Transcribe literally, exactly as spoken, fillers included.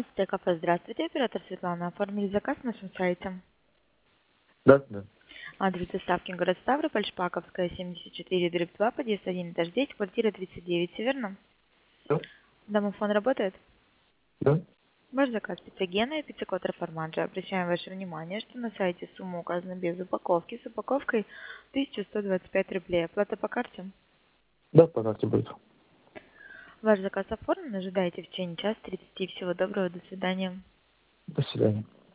двенадцатое кафе. Здравствуйте, оператор Светлана. Оформили заказ на нашем сайте. Да, да. Адрес доставки город Ставрополь, Шпаковская, семьдесят четыре, дробь два, подъезд один, этаж десять, квартира тридцать девять, все верно? Да, Домофон работает? да. Ваш заказ пицца Гена и пицца Котра Формаджо. Обращаем ваше внимание, что на сайте сумма указана без упаковки. С упаковкой тысяча сто двадцать пять рублей. Оплата по карте. Да, по карте будет. Ваш заказ оформлен. Ожидайте в течение часа тридцати. Всего доброго. До свидания. До свидания.